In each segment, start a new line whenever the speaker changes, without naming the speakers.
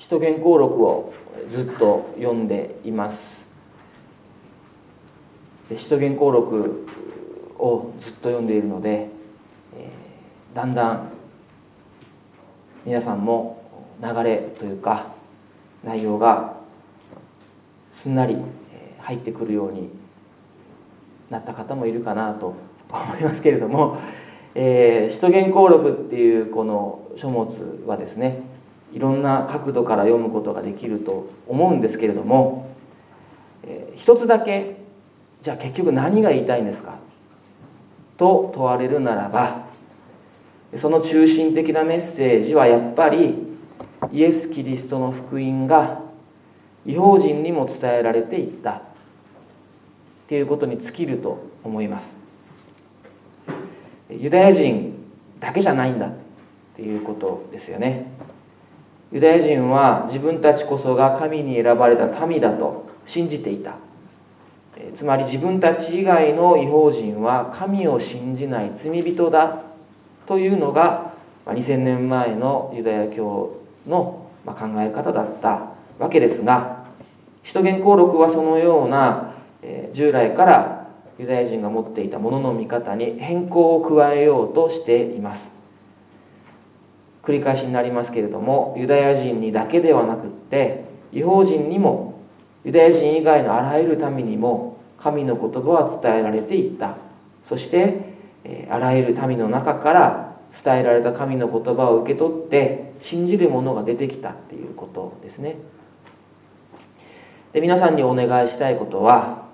使徒言行録をずっと読んでいます。使徒言行録をずっと読んでいるので、だんだん皆さんも流れというか内容がすんなり入ってくるようになった方もいるかなと思いますけれども、使徒言行録っていうこの書物はですね、いろんな角度から読むことができると思うんですけれども、一つだけじゃあ結局何が言いたいんですかと問われるならば、その中心的なメッセージはやっぱりイエス・キリストの福音が異邦人にも伝えられていったということに尽きると思います。ユダヤ人だけじゃないんだっていうことですよね。ユダヤ人は自分たちこそが神に選ばれた民だと信じていた。つまり自分たち以外の異邦人は神を信じない罪人だというのが2000年前のユダヤ教の考え方だったわけですが、使徒言行録はそのような従来からユダヤ人が持っていたものの見方に変更を加えようとしています。繰り返しになりますけれども、ユダヤ人にだけではなくって異邦人にも、ユダヤ人以外のあらゆる民にも神の言葉は伝えられていった。そしてあらゆる民の中から伝えられた神の言葉を受け取って信じる者が出てきたっていうことですね。で、皆さんにお願いしたいことは、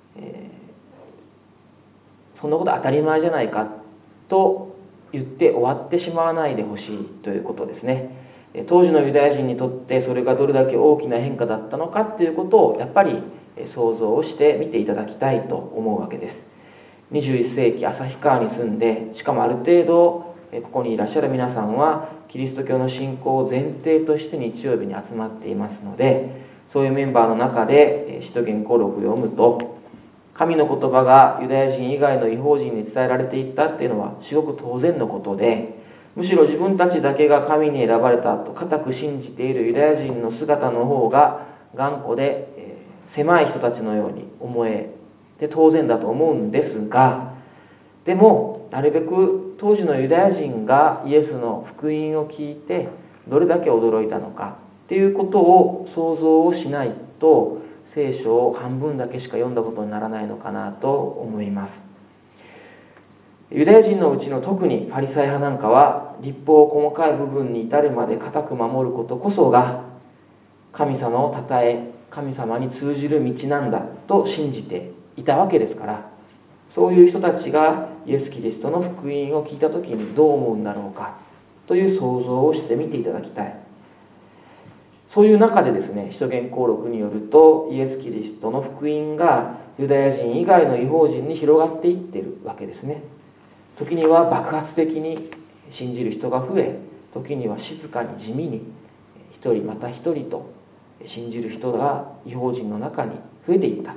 そんなこと当たり前じゃないかと言って終わってしまわないでほしいということですね。当時のユダヤ人にとってそれがどれだけ大きな変化だったのかということをやっぱり想像をして見ていただきたいと思うわけです。21世紀旭川に住んで、しかもある程度ここにいらっしゃる皆さんはキリスト教の信仰を前提として日曜日に集まっていますので、そういうメンバーの中で使徒言行録を読むと、神の言葉がユダヤ人以外の異邦人に伝えられていったっていうのは至極当然のことで、むしろ自分たちだけが神に選ばれたと固く信じているユダヤ人の姿の方が頑固で狭い人たちのように思えて当然だと思うんですが、でもなるべく当時のユダヤ人がイエスの福音を聞いてどれだけ驚いたのかっていうことを想像をしないと、聖書を半分だけしか読んだことにならないのかなと思います。ユダヤ人のうちの特にパリサイ派なんかは、律法を細かい部分に至るまで固く守ることこそが神様を称え、神様に通じる道なんだと信じていたわけですから、そういう人たちがイエス・キリストの福音を聞いた時にどう思うんだろうかという想像をしてみていただきたい。そういう中でですね、使徒言行録によると、イエス・キリストの福音がユダヤ人以外の異邦人に広がっていっているわけですね。時には爆発的に信じる人が増え、時には静かに地味に一人また一人と信じる人が異邦人の中に増えていった。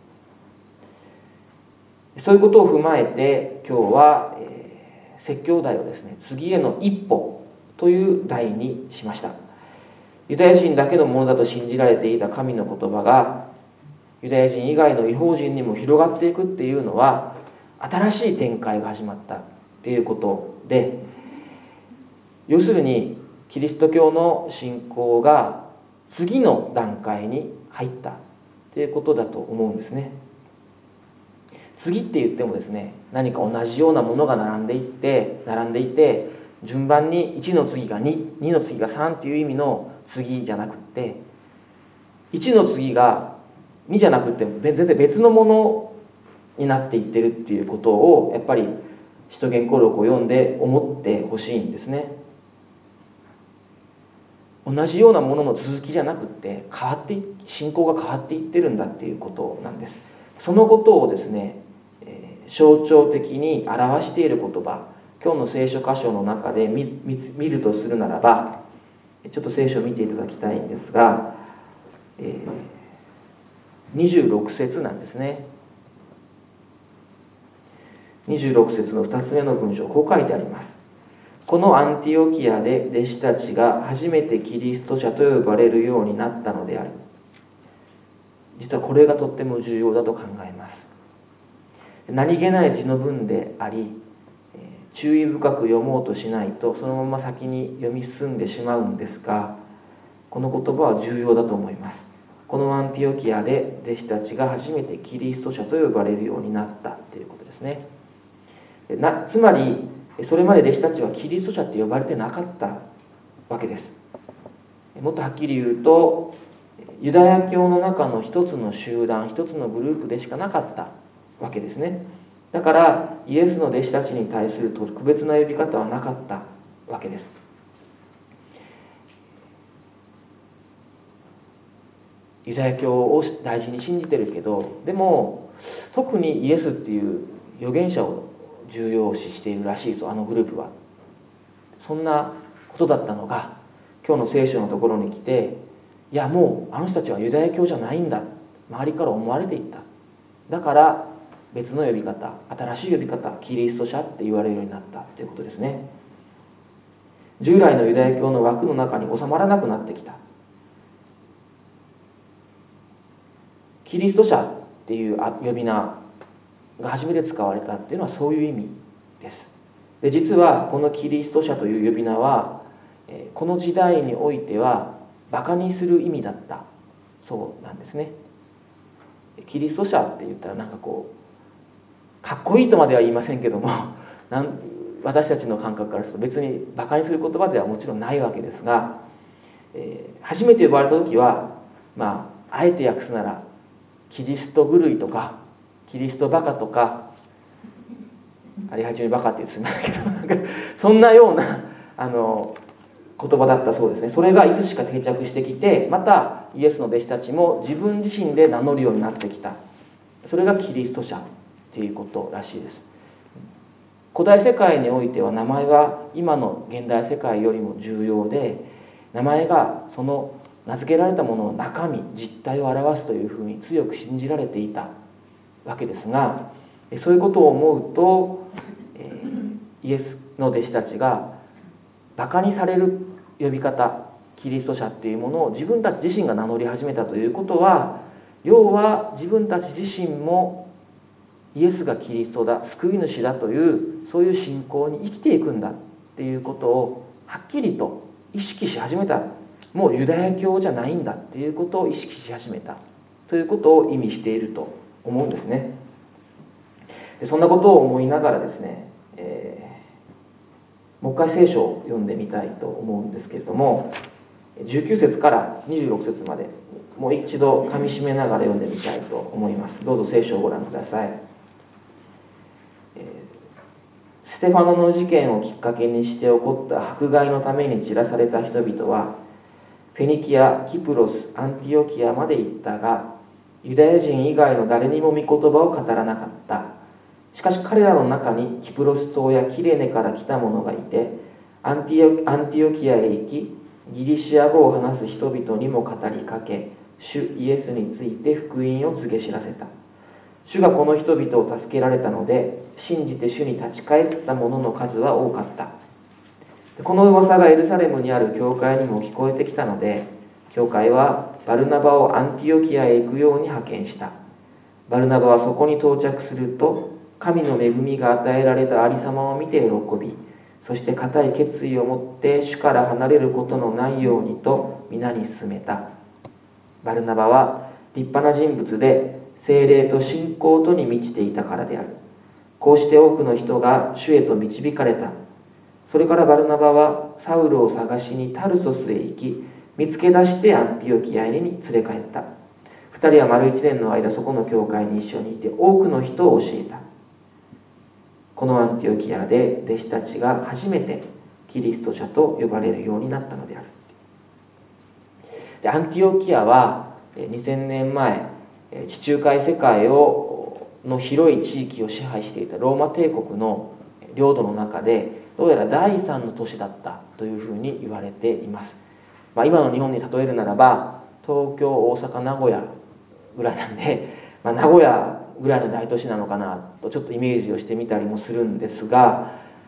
そういうことを踏まえて今日は説教題をですね、次への一歩という題にしました。ユダヤ人だけのものだと信じられていた神の言葉がユダヤ人以外の異邦人にも広がっていくっていうのは、新しい展開が始まったっていうことで、要するにキリスト教の信仰が次の段階に入ったっていうことだと思うんですね。次って言ってもですね、何か同じようなものが並んでいて順番に1の次が2、2の次が3っていう意味の次じゃなくって、1の次が2じゃなくて全然別のものになっていってるっていうことを、やっぱり使徒言行録を読んで思ってほしいんですね。同じようなものの続きじゃなくって信仰が変わっていってるんだっていうことなんです。そのことをですね、象徴的に表している言葉、今日の聖書箇所の中で見るとするならば、ちょっと聖書を見ていただきたいんですが、26節なんですね。26節の2つ目の文章、こう書いてあります。 このアンティオキアで弟子たちが初めてキリスト者と呼ばれるようになったのである。実はこれがとっても重要だと考えます。何気ない字の文であり、注意深く読もうとしないとそのまま先に読み進んでしまうんですが、この言葉は重要だと思います。このアンティオキアで弟子たちが初めてキリスト者と呼ばれるようになったということですね。つまりそれまで弟子たちはキリスト者って呼ばれてなかったわけです。もっとはっきり言うと、ユダヤ教の中の一つの集団、一つのグループでしかなかったわけですね。だからイエスの弟子たちに対する特別な呼び方はなかったわけです。ユダヤ教を大事に信じてるけど、でも特にイエスっていう預言者を重要視しているらしいぞ、あのグループは。そんなことだったのが、今日の聖書のところに来て、いやもうあの人たちはユダヤ教じゃないんだ、周りから思われていった。だから別の呼び方、新しい呼び方、キリスト者って言われるようになったということですね。従来のユダヤ教の枠の中に収まらなくなってきた。キリスト者っていう呼び名が初めて使われたっていうのはそういう意味です。で、実はこのキリスト者という呼び名はこの時代においてはバカにする意味だったそうなんですね。キリスト者って言ったらなんかこうかっこいいとまでは言いませんけども、私たちの感覚からすると別にバカにする言葉ではもちろんないわけですが、初めて呼ばれた時はあえて訳すならキリスト狂いとかキリストバカとか、ありはじめバカって言ってすみませんけどそんなような言葉だったそうですね。それがいつしか定着してきて、またイエスの弟子たちも自分自身で名乗るようになってきた。それがキリスト者っていうことらしいです。古代世界においては名前は今の現代世界よりも重要で、名前がその名付けられたものの中身、実態を表すというふうに強く信じられていたわけですが、そういうことを思うと、イエスの弟子たちがバカにされる呼び方、キリスト者っていうものを自分たち自身が名乗り始めたということは、要は自分たち自身もイエスがキリストだ、救い主だというそういう信仰に生きていくんだっていうことをはっきりと意識し始めた。もうユダヤ教じゃないんだっていうことを意識し始めたということを意味していると思うんですね。でそんなことを思いながらですね、もう一回聖書を読んでみたいと思うんですけれども、19節から26節までもう一度噛み締めながら読んでみたいと思います。どうぞ聖書をご覧ください。ステファノの事件をきっかけにして起こった迫害のために散らされた人々はフェニキア、キプロス、アンティオキアまで行ったが、ユダヤ人以外の誰にも御言葉を語らなかった。しかし彼らの中にキプロス島やキレネから来た者がいて、アンティオキアへ行き、ギリシア語を話す人々にも語りかけ、主イエスについて福音を告げ知らせた。主がこの人々を助けられたので、信じて主に立ち返った者の数は多かった。この噂がエルサレムにある教会にも聞こえてきたので、教会はバルナバをアンティオキアへ行くように派遣した。バルナバはそこに到着すると、神の恵みが与えられたありさまを見て喜び、そして固い決意を持って主から離れることのないようにと皆に勧めた。バルナバは立派な人物で、聖霊と信仰とに満ちていたからである。こうして多くの人が主へと導かれた。それからバルナバはサウルを探しにタルソスへ行き、見つけ出してアンティオキアへに連れ帰った。二人は丸1年の間そこの教会に一緒にいて多くの人を教えた。このアンティオキアで弟子たちが初めてキリスト者と呼ばれるようになったのである。でアンティオキアは2000年前地中海世界の広い地域を支配していたローマ帝国の領土の中でどうやら第3の都市だったというふうに言われています。今の日本に例えるならば東京、大阪、名古屋ぐらいなんで、名古屋ぐらいの大都市なのかなとちょっとイメージをしてみたりもするんですが、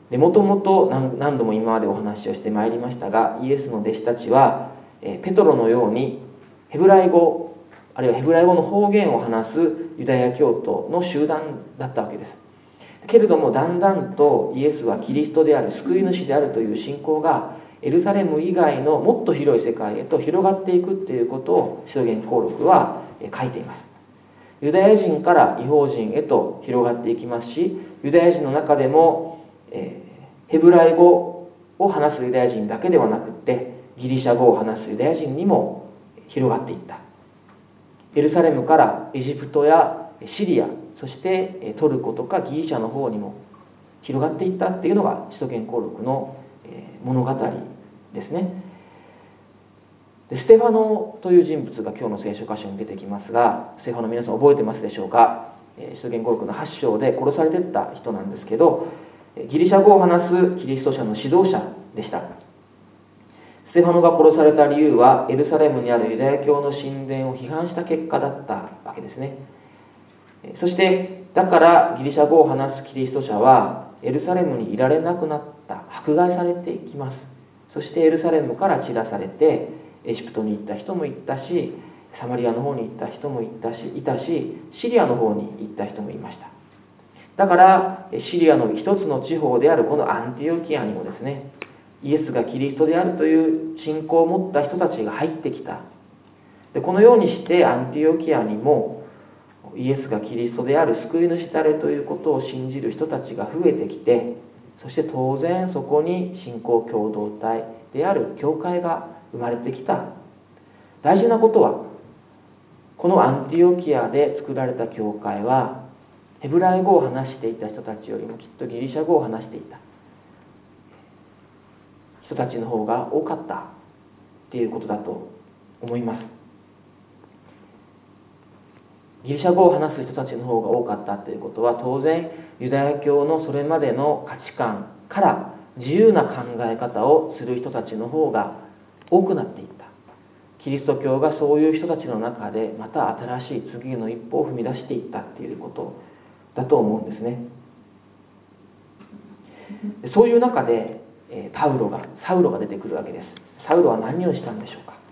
でもともと何度も今までお話をしてまいりましたが、イエスの弟子たちはペトロのようにヘブライ語あるいはヘブライ語の方言を話すユダヤ教徒の集団だったわけです。けれどもだんだんとイエスはキリストである、救い主であるという信仰がエルサレム以外のもっと広い世界へと広がっていくということを使徒言行録は書いています。ユダヤ人から異邦人へと広がっていきますし、ユダヤ人の中でもヘブライ語を話すユダヤ人だけではなくってギリシャ語を話すユダヤ人にも広がっていった。エルサレムからエジプトやシリア、そしてトルコとかギリシャの方にも広がっていったっていうのが使徒言行録の物語ですね。でステファノという人物が今日の聖書箇所に出てきますが、ステファノ皆さん覚えてますでしょうか。使徒言行録の8章で殺されていった人なんですけど、ギリシャ語を話すキリスト者の指導者でした。ステファノが殺された理由はエルサレムにあるユダヤ教の神殿を批判した結果だったわけですね。そしてだからギリシャ語を話すキリスト者はエルサレムにいられなくなった、迫害されていきます。そしてエルサレムから散らされてエジプトに行った人もいったし、サマリアの方に行った人もいたし、シリアの方に行った人もいました。だからシリアの一つの地方であるこのアンティオキアにもですね、イエスがキリストであるという信仰を持った人たちが入ってきた。でこのようにしてアンティオキアにもイエスがキリストである、救い主たれということを信じる人たちが増えてきて、そして当然そこに信仰共同体である教会が生まれてきた。大事なことはこのアンティオキアで作られた教会はヘブライ語を話していた人たちよりもきっとギリシャ語を話していた人たちの方が多かったっていうことだと思います。ギリシャ語を話す人たちの方が多かったということは、当然ユダヤ教のそれまでの価値観から自由な考え方をする人たちの方が多くなっていった。キリスト教がそういう人たちの中でまた新しい次の一歩を踏み出していったっていうことだと思うんですね。そういう中でサウロが出てくるわけです。サウロは何をしたんでしょうか。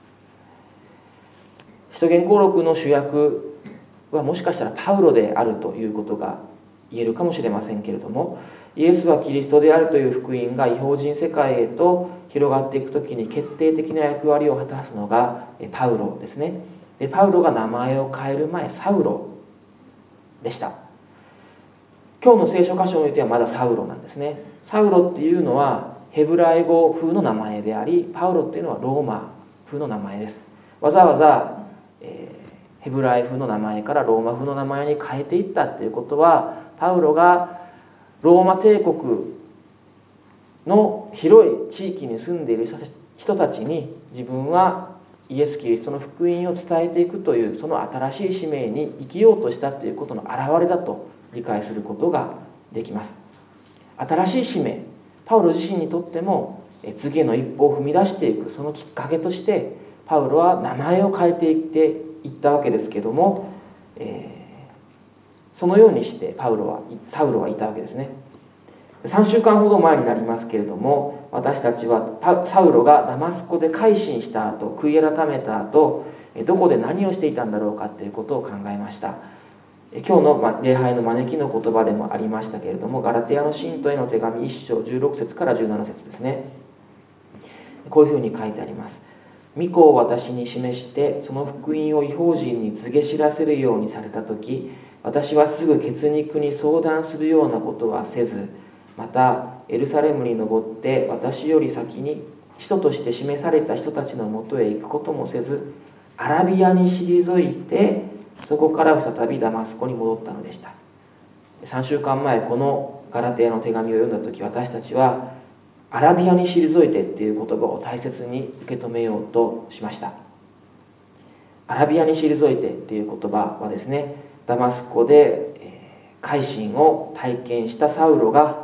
使徒言行録の主役はもしかしたらパウロであるということが言えるかもしれませんけれども、イエスはキリストであるという福音が異邦人世界へと広がっていくときに決定的な役割を果たすのがパウロですね。でパウロが名前を変える前、サウロでした。今日の聖書箇所においてはまだサウロなんですね。サウロっていうのはヘブライ語風の名前であり、パウロっていうのはローマ風の名前です。わざわざ、ヘブライ風の名前からローマ風の名前に変えていったっていうことは、パウロがローマ帝国の広い地域に住んでいる人たちに自分はイエス・キリストの福音を伝えていくというその新しい使命に生きようとしたということの表れだと理解することができます。新しい使命、パウロ自身にとっても次への一歩を踏み出していくそのきっかけとしてパウロは名前を変えていったわけですけども、そのようにしてサウロはいたわけですね。3週間ほど前になりますけれども、私たちはサウロがダマスコで改心した後、悔い改めた後、どこで何をしていたんだろうかということを考えました。今日の礼拝の招きの言葉でもありましたけれども、ガラテヤの信徒への手紙1章16節から17節ですね。こういうふうに書いてあります。御子を私に示してその福音を異邦人に告げ知らせるようにされたとき、私はすぐ血肉に相談するようなことはせず、またエルサレムに登って私より先に使徒として示された人たちのもとへ行くこともせず、アラビアに退いてそこから再びダマスコに戻ったのでした。3週間前このガラテヤの手紙を読んだ時、私たちはアラビアに退いてっていう言葉を大切に受け止めようとしました。アラビアに退いてっていう言葉はですね、ダマスコで改心を体験したサウロは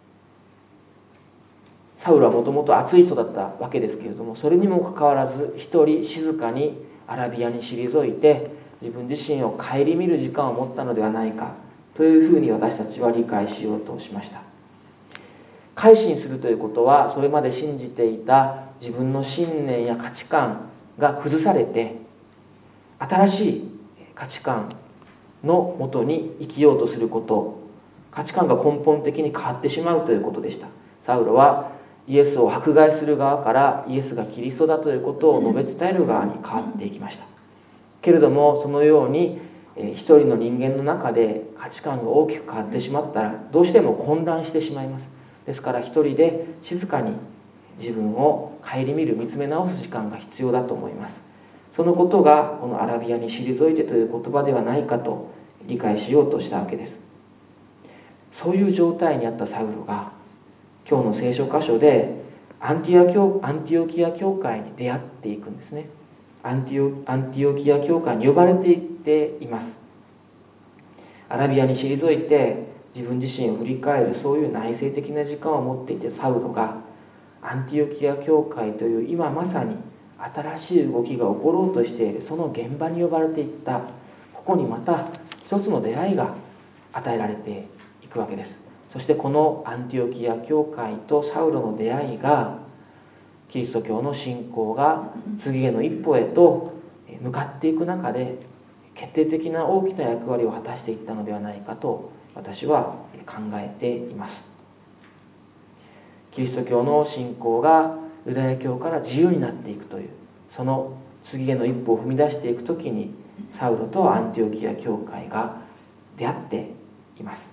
もともと熱い人だったわけですけれども、それにもかかわらず一人静かにアラビアに退いて自分自身を顧みる時間を持ったのではないかというふうに私たちは理解しようとしました。 改心するということは、それまで信じていた自分の信念や価値観が崩されて、新しい価値観のもとに生きようとすること、価値観が根本的に変わってしまうということでした。サウロはイエスを迫害する側からイエスがキリストだということを述べ伝える側に変わっていきました。けれども、そのように一人の人間の中で価値観が大きく変わってしまったら、どうしても混乱してしまいます。ですから一人で静かに自分を顧みる、見つめ直す時間が必要だと思います。そのことがこのアラビアに退いてという言葉ではないかと理解しようとしたわけです。そういう状態にあったサウロが今日の聖書箇所でアンティオキア教会に出会っていくんですね。アンティオキア教会に呼ばれていっています。アラビアに退いて自分自身を振り返る、そういう内省的な時間を持っていてサウロがアンティオキア教会という今まさに新しい動きが起ころうとしているその現場に呼ばれていった。ここにまた一つの出会いが与えられていくわけです。そしてこのアンティオキア教会とサウロの出会いがキリスト教の信仰が次への一歩へと向かっていく中で決定的な大きな役割を果たしていったのではないかと私は考えています。キリスト教の信仰がユダヤ教から自由になっていくという、その次への一歩を踏み出していくときにサウロとアンティオキア教会が出会っています。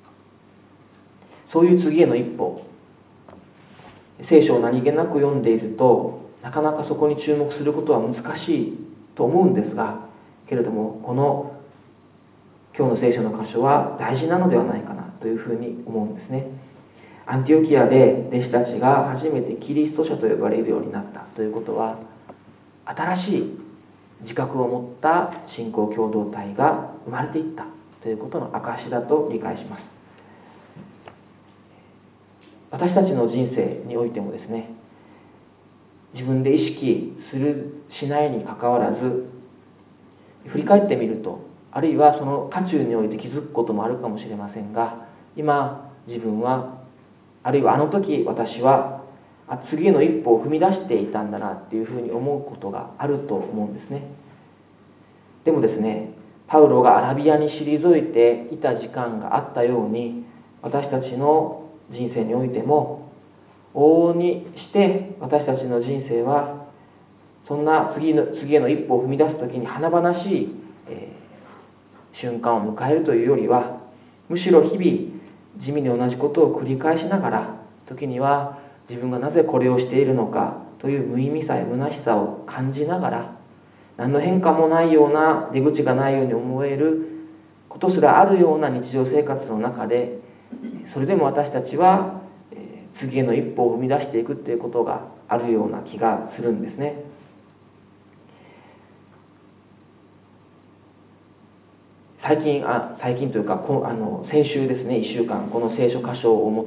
そういう次への一歩、聖書を何気なく読んでいるとなかなかそこに注目することは難しいと思うんですが、けれどもこの今日の聖書の箇所は大事なのではないかなというふうに思うんですね。アンティオキアで弟子たちが初めてキリスト者と呼ばれるようになったということは、新しい自覚を持った信仰共同体が生まれていったということの証だと理解します。私たちの人生においてもですね、自分で意識するしないにかかわらず振り返ってみると、あるいはその渦中において気づくこともあるかもしれませんが、今自分は、あるいはあの時私は次への一歩を踏み出していたんだなっていうふうに思うことがあると思うんですね。でもですね、パウロがアラビアに退いていた時間があったように、私たちの人生においても往々にして私たちの人生はそんな次への一歩を踏み出す時に華々しい、瞬間を迎えるというよりは、むしろ日々地味に同じことを繰り返しながら、時には自分がなぜこれをしているのかという無意味さや虚しさを感じながら、何の変化もないような、出口がないように思えることすらあるような日常生活の中で、それでも私たちは次への一歩を踏み出していくということがあるような気がするんですね。最近というか先週ですね、1週間この聖書箇所を持って、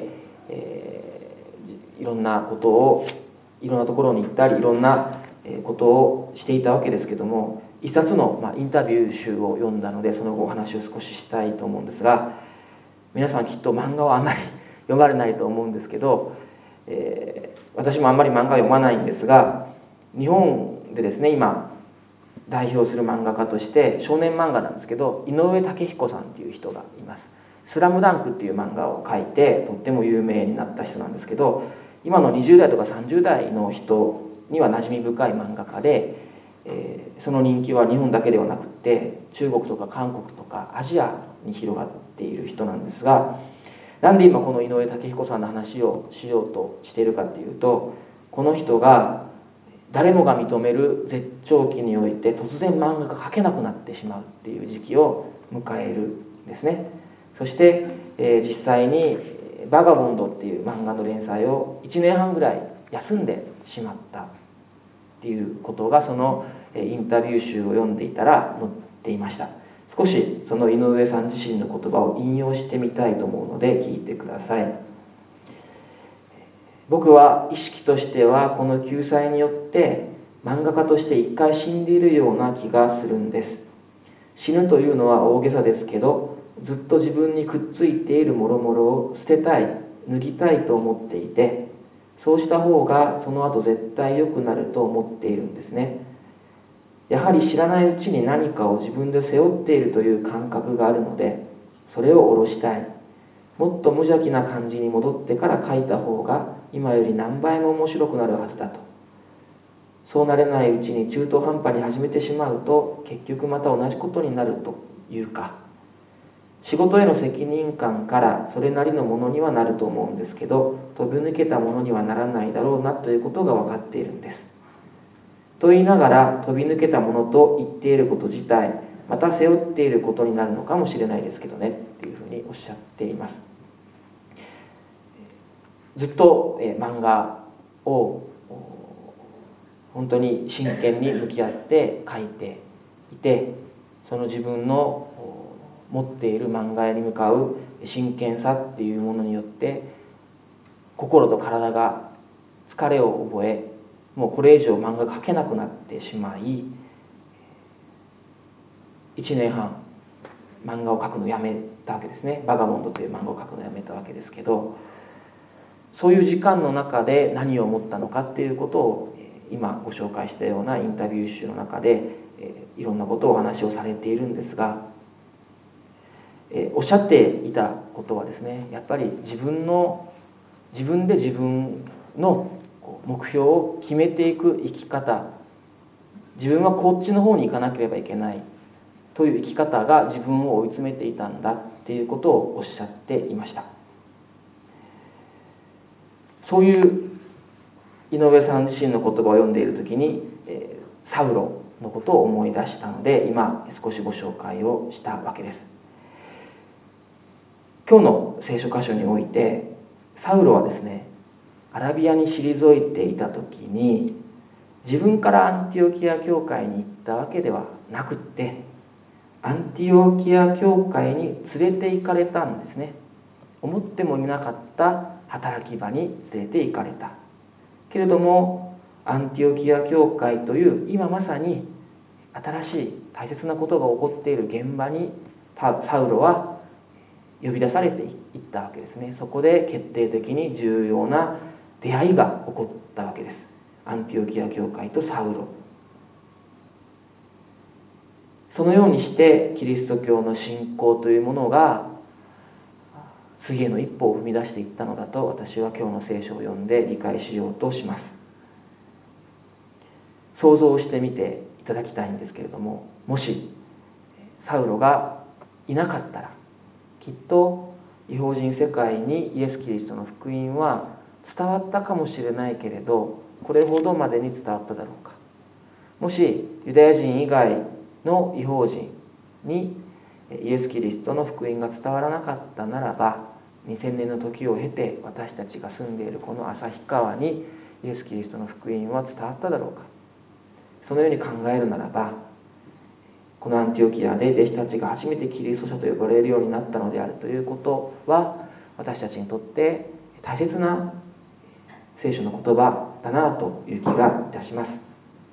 いろんなことを、いろんなところに行ったり、いろんなことをしていたわけですけども、一冊のインタビュー集を読んだので、その後お話を少ししたいと思うんですが、皆さんきっと漫画はあんまり読まれないと思うんですけど、私もあんまり漫画は読まないんですが、日本でですね、今代表する漫画家として少年漫画なんですけど、井上武彦さんっていう人がいます。スラムダンクっていう漫画を描いてとっても有名になった人なんですけど、今の20代とか30代の人には馴染み深い漫画家で、その人気は日本だけではなくて中国とか韓国とかアジアに広がっている人なんですが、なんで今この井上武彦さんの話をしようとしているかっていうと、この人が誰もが認める絶頂期において突然漫画が描けなくなってしまうっていう時期を迎えるんですね。そして、実際にバガボンドっていう漫画の連載を1年半ぐらい休んでしまったっていうことが、そのインタビュー集を読んでいたら載っていました。少しその井上さん自身の言葉を引用してみたいと思うので聞いてください。僕は意識としてはこの救済によって漫画家として一回死んでいるような気がするんです。死ぬというのは大げさですけど、ずっと自分にくっついているもろもろを捨てたい脱ぎたいと思っていて、そうした方がその後絶対良くなると思っているんですね。やはり知らないうちに何かを自分で背負っているという感覚があるので、それを下ろしたい。もっと無邪気な感じに戻ってから書いた方が今より何倍も面白くなるはずだと。そうなれないうちに中途半端に始めてしまうと、結局また同じことになるというか、仕事への責任感からそれなりのものにはなると思うんですけど、飛び抜けたものにはならないだろうなということが分かっているんです。と言いながら、飛び抜けたものと言っていること自体、また背負っていることになるのかもしれないですけどねっていうふうにおっしゃっています。ずっと漫画を本当に真剣に向き合って書いていて、その自分の持っている漫画に向かう真剣さっていうものによって心と体が疲れを覚え、もうこれ以上漫画描けなくなってしまい、1年半漫画を描くのをやめたわけですね。バガボンドという漫画を描くのをやめたわけですけど、そういう時間の中で何を思ったのかっていうことを今ご紹介したようなインタビュー集の中でいろんなことをお話をされているんですが、おっしゃっていたことはですね、やっぱり自分で自分の目標を決めていく生き方、自分はこっちの方に行かなければいけないという生き方が自分を追い詰めていたんだっていうことをおっしゃっていました。そういう井上さん自身の言葉を読んでいるときに、サウロのことを思い出したので、今少しご紹介をしたわけです。今日の聖書箇所において、サウロはですね、アラビアに退いていた時に、自分からアンティオキア教会に行ったわけではなくって、アンティオキア教会に連れて行かれたんですね。思ってもみなかった働き場に連れて行かれた。けれどもアンティオキア教会という今まさに新しい大切なことが起こっている現場にサウロは呼び出されていったわけですね。そこで決定的に重要な出会いが起こったわけです。アンティオキア教会とサウロ。そのようにしてキリスト教の信仰というものが次への一歩を踏み出していったのだと、私は今日の聖書を読んで理解しようとします。想像してみていただきたいんですけれども、もしサウロがいなかったら、きっと異邦人世界にイエス・キリストの福音は伝わったかもしれないけれど、これほどまでに伝わっただろうか。もしユダヤ人以外の異邦人にイエス・キリストの福音が伝わらなかったならば、2000年の時を経て私たちが住んでいるこの旭川にイエス・キリストの福音は伝わっただろうか。そのように考えるならば、このアンティオキアで弟子たちが初めてキリスト者と呼ばれるようになったのであるということは、私たちにとって大切な聖書の言葉だなという気がいたします。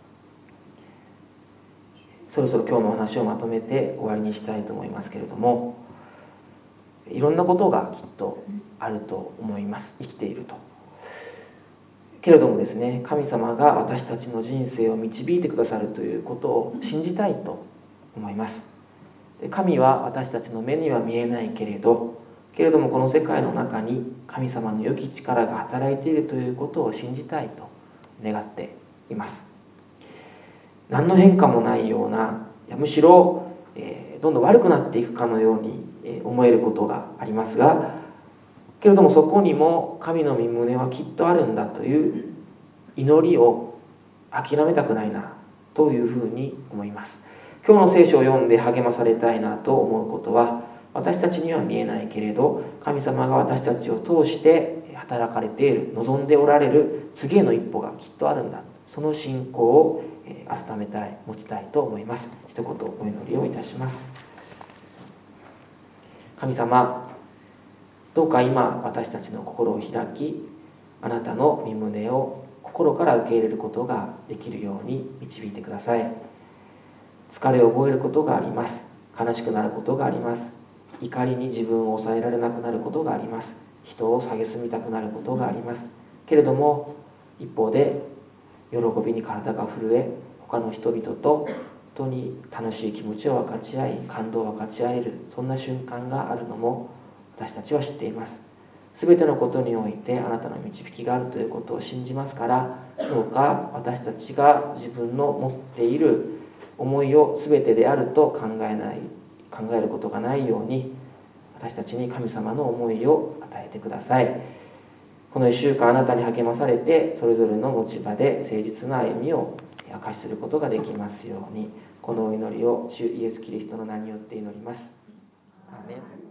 そろそろ今日のお話をまとめて終わりにしたいと思いますけれども、いろんなことがきっとあると思います。生きていると。けれどもですね、神様が私たちの人生を導いてくださるということを信じたいと思います。神は私たちの目には見えないけれどもこの世界の中に神様の良き力が働いているということを信じたいと願っています。何の変化もないような、むしろ、どんどん悪くなっていくかのように思えることがありますが、けれどもそこにも神の御胸はきっとあるんだという祈りを諦めたくないなというふうに思います。今日の聖書を読んで励まされたいなと思うことは、私たちには見えないけれど神様が私たちを通して働かれている、望んでおられる次への一歩がきっとあるんだ、その信仰を改めたい、持ちたいと思います。一言お祈りをいたします。神様、どうか今私たちの心を開き、あなたの御胸を心から受け入れることができるように導いてください。疲れを覚えることがあります。悲しくなることがあります。怒りに自分を抑えられなくなることがあります。一人を蔑みたくなることがあります。けれども一方で喜びに体が震え、他の人々と本当に楽しい気持ちを分かち合い、感動を分かち合える、そんな瞬間があるのも私たちは知っています。すべてのことにおいてあなたの導きがあるということを信じますから、どうか私たちが自分の持っている思いをすべてであると考えることがないように、私たちに神様の思いを与えてください。この1週間あなたに励まされて、それぞれの持ち場で誠実な歩みを証しすることができますように、このお祈りを主イエスキリストの名によって祈ります。アーメン。